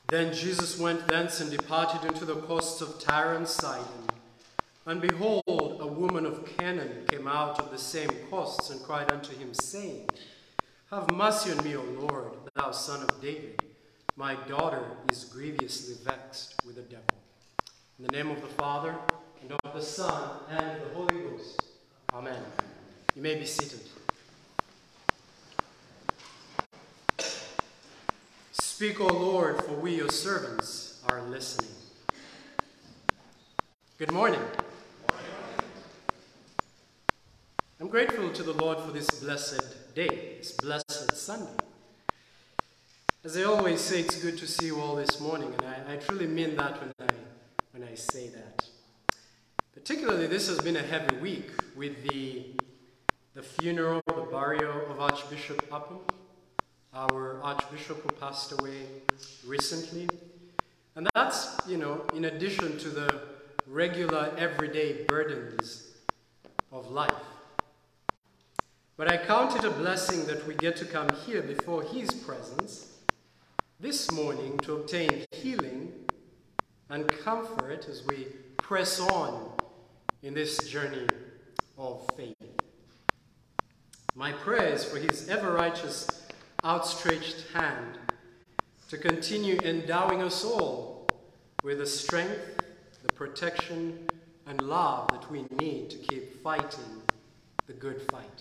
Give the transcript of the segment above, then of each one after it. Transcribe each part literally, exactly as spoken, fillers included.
Then Jesus went thence and departed into the coasts of Tyre and Sidon. And behold, a woman of Canaan came out of the same coasts and cried unto him, saying, Have mercy on me, O Lord, thou son of David. My daughter is grievously vexed with the devil. In the name of the Father, and of the Son, and of the Holy Ghost. Amen. You may be seated. Speak, O Lord, for we, your servants, are listening. Good morning. I'm grateful to the Lord for this blessed day, this blessed Sunday. As I always say, it's good to see you all this morning, and I, I truly mean that when I, when I say that. Particularly, this has been a heavy week with the, the funeral, the burial of Archbishop Upham, our Archbishop who passed away recently. And that's, you know, in addition to the regular everyday burdens of life. But I count it a blessing that we get to come here before his presence this morning to obtain healing and comfort as we press on in this journey of faith. My prayer is for his ever-righteous outstretched hand to continue endowing us all with the strength, the protection, and love that we need to keep fighting the good fight.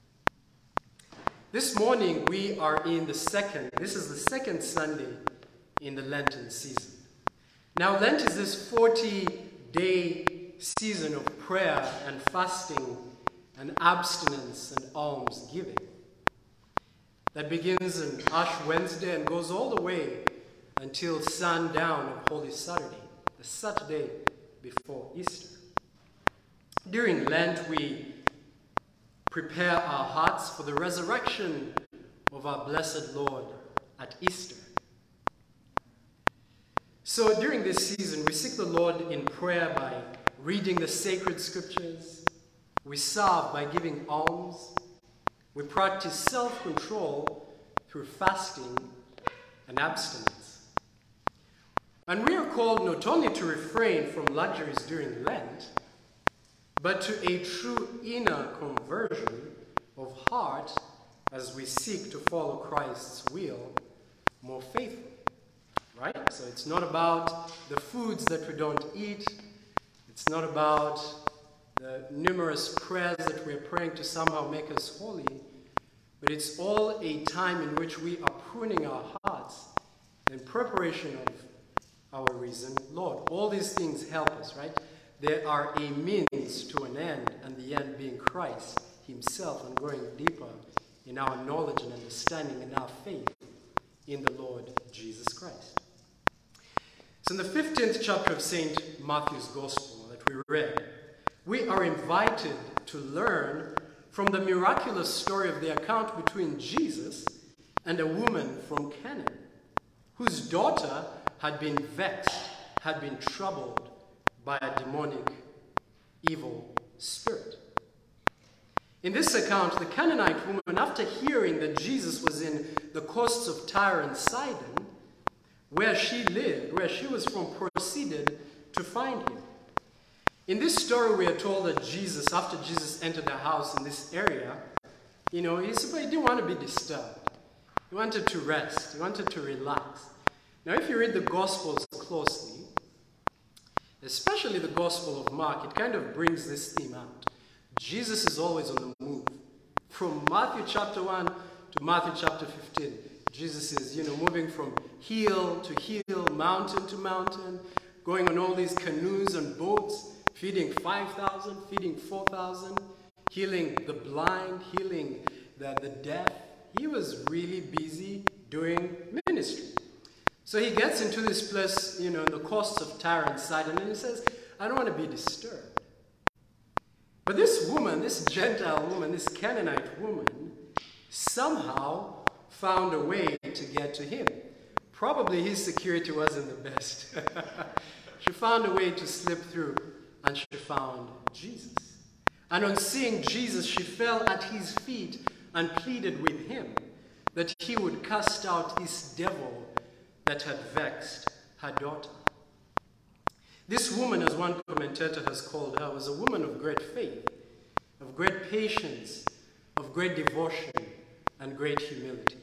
This morning we are in the second, this is the second Sunday in the Lenten season. Now Lent is this forty-day season of prayer and fasting and abstinence and almsgiving that begins on Ash Wednesday and goes all the way until sundown of Holy Saturday, the Saturday before Easter. During Lent, we prepare our hearts for the resurrection of our blessed Lord at Easter. So during this season, we seek the Lord in prayer by reading the sacred scriptures. We serve by giving alms. We practice self-control through fasting and abstinence. And we are called not only to refrain from luxuries during Lent, but to a true inner conversion of heart as we seek to follow Christ's will more faithfully. Right? So it's not about the foods that we don't eat. It's not about the numerous prayers that we're praying to somehow make us holy, but it's all a time in which we are pruning our hearts in preparation of our risen Lord. All these things help us, right? They are a means to an end, and the end being Christ himself, and going deeper in our knowledge and understanding and our faith in the Lord Jesus Christ. So in the fifteenth chapter of Saint Matthew's Gospel that we read, we are invited to learn from the miraculous story of the account between Jesus and a woman from Canaan, whose daughter had been vexed, had been troubled by a demonic, evil spirit. In this account, the Canaanite woman, after hearing that Jesus was in the coasts of Tyre and Sidon, where she lived, where she was from, proceeded to find him. In this story, we are told that Jesus, after Jesus entered a house in this area, you know, he didn't want to be disturbed. He wanted to rest. He wanted to relax. Now, if you read the Gospels closely, especially the Gospel of Mark, it kind of brings this theme out. Jesus is always on the move. From Matthew chapter one to Matthew chapter fifteen, Jesus is, you know, moving from hill to hill, mountain to mountain, going on all these canoes and boats, feeding five thousand, feeding four thousand, healing the blind, healing the, the deaf. He was really busy doing ministry. So he gets into this place, you know, in the coasts of Tyre and Sidon, and he says, I don't want to be disturbed. But this woman, this Gentile woman, this Canaanite woman, somehow found a way to get to him. Probably his security wasn't the best. She found a way to slip through, and she found Jesus. And on seeing Jesus, she fell at his feet and pleaded with him that he would cast out this devil that had vexed her daughter. This woman, as one commentator has called her, was a woman of great faith, of great patience, of great devotion, and great humility.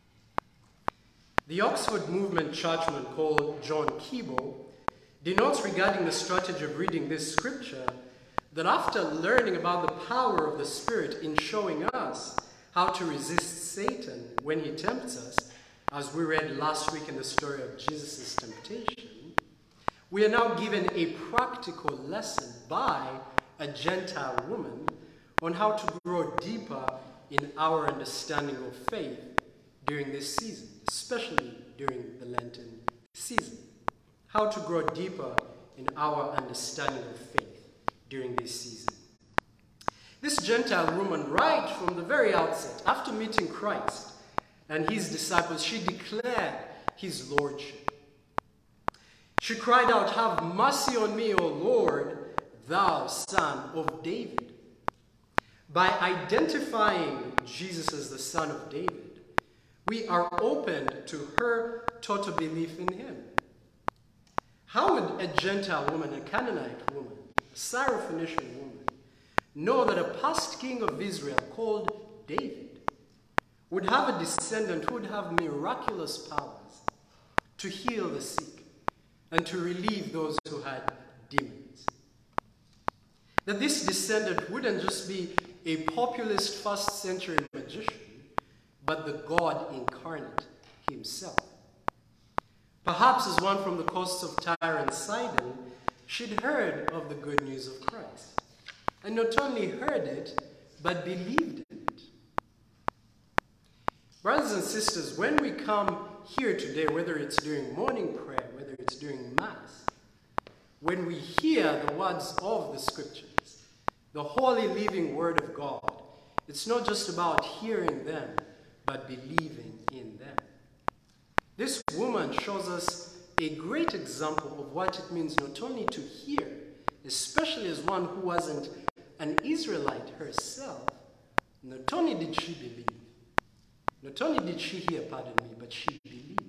The Oxford Movement churchman called John Keeble denotes regarding the strategy of reading this scripture that after learning about the power of the Spirit in showing us how to resist Satan when he tempts us, as we read last week in the story of Jesus' temptation, we are now given a practical lesson by a Gentile woman on how to grow deeper in our understanding of faith during this season, especially during the Lenten season. How to grow deeper in our understanding of faith during this season. This Gentile woman, right from the very outset, after meeting Christ and his disciples, she declared his lordship. She cried out, "Have mercy on me, O Lord, thou son of David." By identifying Jesus as the son of David, we are open to her total belief in him. How would a Gentile woman, a Canaanite woman, a Syrophoenician woman, know that a past king of Israel called David would have a descendant who would have miraculous powers to heal the sick and to relieve those who had demons? That this descendant wouldn't just be a populist first century magician, but the God incarnate himself. Perhaps as one from the coasts of Tyre and Sidon, she'd heard of the good news of Christ. And not only heard it, but believed in it. Brothers and sisters, when we come here today, whether it's during morning prayer, whether it's during Mass, when we hear the words of the Scriptures, the holy living Word of God, it's not just about hearing them, but believing in them. This woman shows us a great example of what it means not only to hear, especially as one who wasn't an Israelite herself. Not only did she believe, not only did she hear, pardon me, but she believed.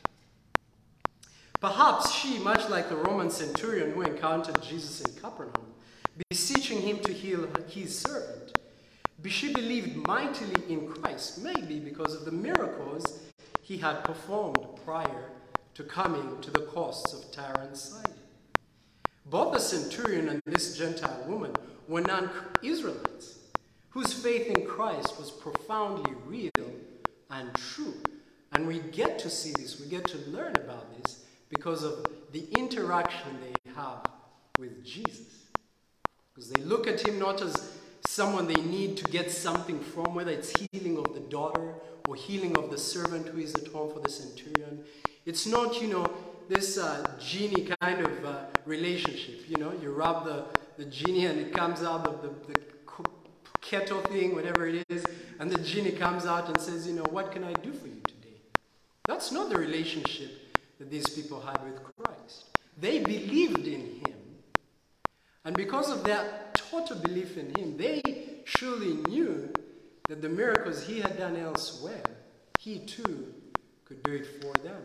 Perhaps she, much like the Roman centurion who encountered Jesus in Capernaum, beseeching him to heal his servant, she believed mightily in Christ, maybe because of the miracles he had performed prior to coming to the coasts of Tyre and Sidon. Both the centurion and this Gentile woman were non-Israelites, whose faith in Christ was profoundly real and true. And we get to see this, we get to learn about this because of the interaction they have with Jesus. Because they look at him not as someone they need to get something from, whether it's healing of the daughter or healing of the servant who is at home for the centurion. It's not, you know, this uh, genie kind of uh, relationship. You know, you rub the, the genie and it comes out of the, the kettle thing, whatever it is, and the genie comes out and says, you know, what can I do for you today? That's not the relationship that these people had with Christ. They believed in him. And because of their total belief in him, they surely knew that the miracles he had done elsewhere, he too could do it for them.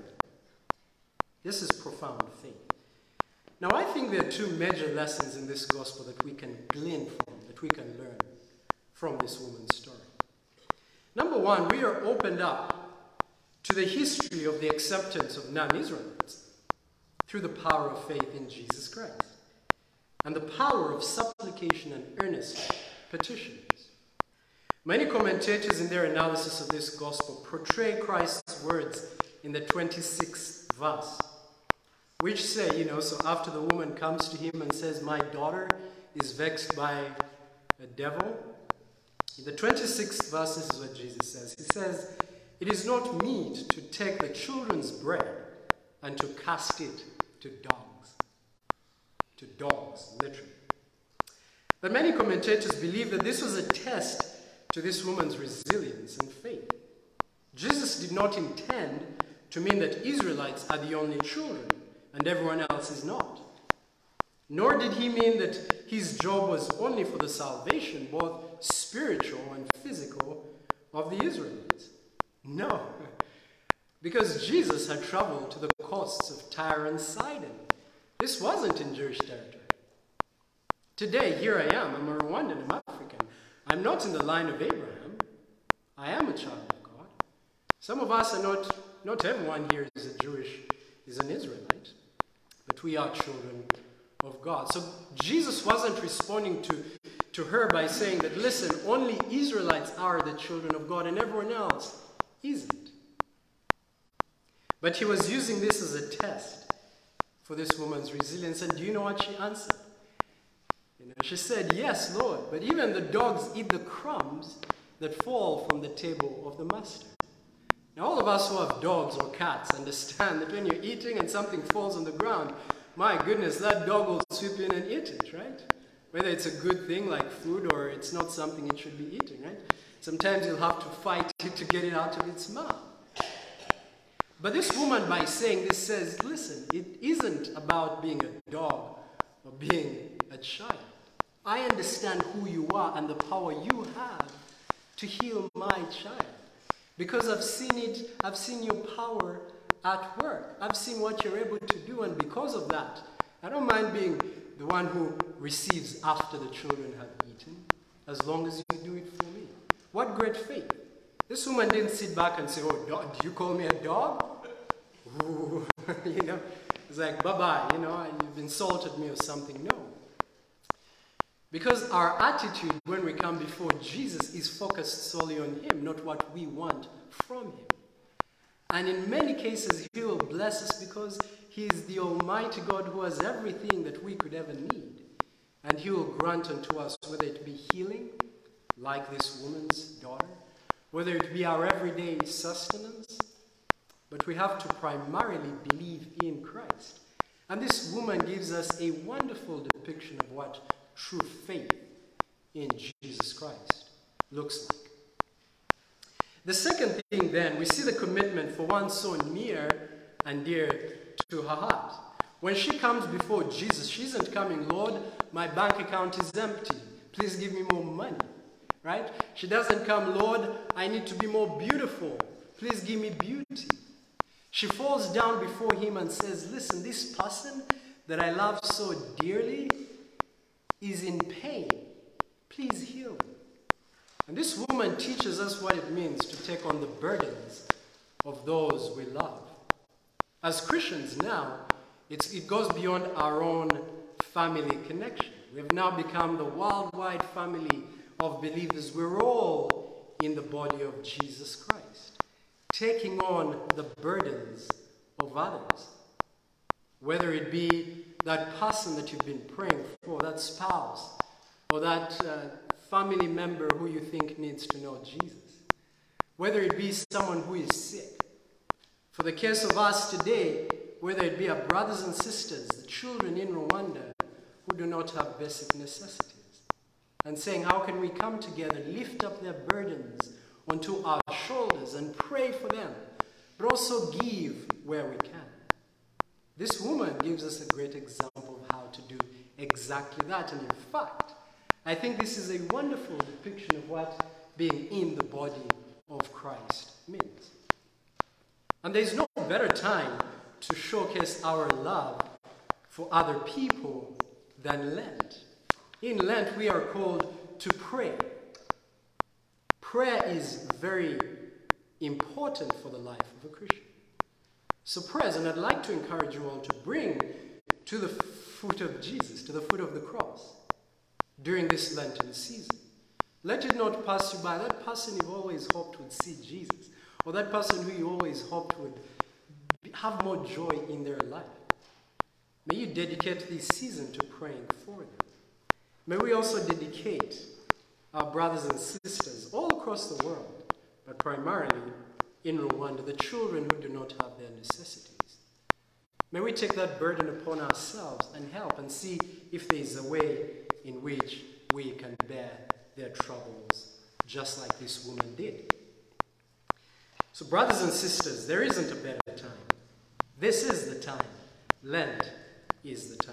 This is profound faith. Now, I think there are two major lessons in this gospel that we can glean from, that we can learn from this woman's story. Number one, we are opened up to the history of the acceptance of non-Israelites through the power of faith in Jesus Christ and the power of supplication and earnest petitions. Many commentators in their analysis of this gospel portray Christ's words in the twenty-sixth verse, which say, you know, so after the woman comes to him and says, my daughter is vexed by a devil, in the twenty-sixth verse, this is what Jesus says. He says, it is not meet to take the children's bread and to cast it to dogs. To dogs, literally. But many commentators believe that this was a test to this woman's resilience and faith. Jesus did not intend to mean that Israelites are the only children and everyone else is not. Nor did he mean that his job was only for the salvation, both spiritual and physical, of the Israelites. No. Because Jesus had traveled to the coasts of Tyre and Sidon. This wasn't in Jewish territory. Today, here I am. I'm a Rwandan. I'm African. I'm not in the line of Abraham. I am a child of God. Some of us are not, not everyone here is a Jewish, is an Israelite. But we are children of God. So Jesus wasn't responding to, to her by saying that, listen, only Israelites are the children of God and everyone else isn't. But he was using this as a test for this woman's resilience. And do you know what she answered? You know, she said, yes, Lord, but even the dogs eat the crumbs that fall from the table of the master. Now, all of us who have dogs or cats understand that when you're eating and something falls on the ground, my goodness, that dog will swoop in and eat it, right? Whether it's a good thing like food or it's not something it should be eating, right? Sometimes you'll have to fight it to get it out of its mouth. But this woman, by saying this, says, listen, it isn't about being a dog or being a child. I understand who you are and the power you have to heal my child. Because I've seen it, I've seen your power at work. I've seen what you're able to do, and because of that, I don't mind being the one who receives after the children have eaten, as long as you do it for me. What great faith. This woman didn't sit back and say, oh, dog, do you call me a dog? Ooh, you know, it's like, bye-bye, you know, you've insulted me or something. No. Because our attitude when we come before Jesus is focused solely on him, not what we want from him. And in many cases, he will bless us because he is the Almighty God who has everything that we could ever need. And he will grant unto us, whether it be healing, like this woman's daughter, whether it be our everyday sustenance, but we have to primarily believe in Christ. And this woman gives us a wonderful depiction of what true faith in Jesus Christ looks like. The second thing then, we see the commitment for one so near and dear to her heart. When she comes before Jesus, she isn't coming, Lord, my bank account is empty. Please give me more money. Right? She doesn't come, Lord, I need to be more beautiful. Please give me beauty. She falls down before him and says, listen, this person that I love so dearly is in pain. Please heal me. And this woman teaches us what it means to take on the burdens of those we love. As Christians now, it's, it goes beyond our own family connection. We've now become the worldwide family of believers. We're all in the body of Jesus Christ, taking on the burdens of others. Whether it be that person that you've been praying for, that spouse, or that uh, family member who you think needs to know Jesus. Whether it be someone who is sick. For the case of us today, whether it be our brothers and sisters, the children in Rwanda who do not have basic necessities. And saying, how can we come together, lift up their burdens onto our shoulders and pray for them, but also give where we can. This woman gives us a great example of how to do exactly that. And in fact, I think this is a wonderful depiction of what being in the body of Christ means. And there's no better time to showcase our love for other people than Lent. In Lent, we are called to pray. Prayer is very important for the life of a Christian. So prayers, and I'd like to encourage you all to bring to the foot of Jesus, to the foot of the cross, during this Lenten season. Let it not pass you by. That person you always hoped would see Jesus, or that person who you always hoped would have more joy in their life. May you dedicate this season to praying for them. May we also dedicate our brothers and sisters all across the world, but primarily in Rwanda, the children who do not have their necessities. May we take that burden upon ourselves and help and see if there is a way in which we can bear their troubles, just like this woman did. So brothers and sisters, there isn't a better time. This is the time. Lent is the time.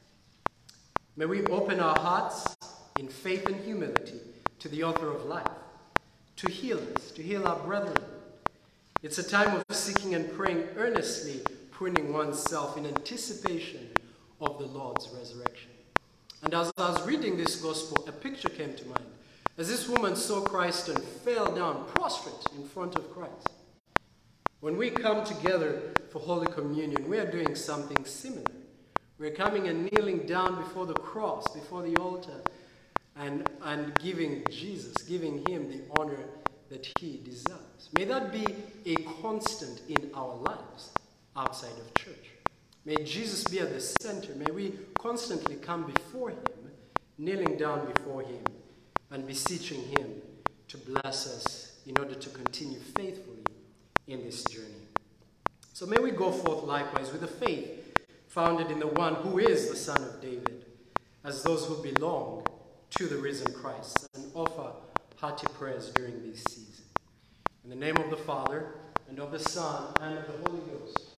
May we open our hearts in faith and humility to the author of life, to heal us, to heal our brethren. It's a time of seeking and praying earnestly, pruning oneself in anticipation of the Lord's resurrection. And as I was reading this gospel, a picture came to mind. As this woman saw Christ and fell down prostrate in front of Christ. When we come together for Holy Communion, we are doing something similar. We're coming and kneeling down before the cross, before the altar, and, and giving Jesus, giving him the honor that he deserves. May that be a constant in our lives outside of church. May Jesus be at the center. May we constantly come before him, kneeling down before him, and beseeching him to bless us in order to continue faithfully in this journey. So may we go forth likewise with a faith founded in the one who is the Son of David, as those who belong to the risen Christ, and offer hearty prayers during this season. In the name of the Father, and of the Son, and of the Holy Ghost.